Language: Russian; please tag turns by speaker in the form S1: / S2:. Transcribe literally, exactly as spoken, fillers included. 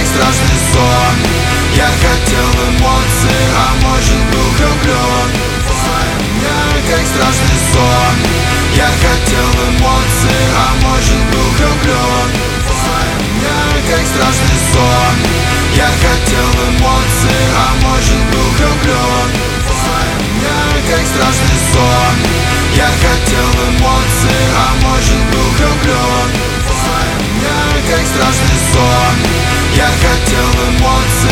S1: страшный сон. Я хотел эмоции, а может был влюблен. Я как страшный сон. Я хотел эмоции, а может был влюблен. Я как страшный сон. Я хотел эмоции, а может был влюблен. Я как страшный сон. Я хотел эмоции, а может был влюблен. Я как страшный сон. Я хотел эмоции.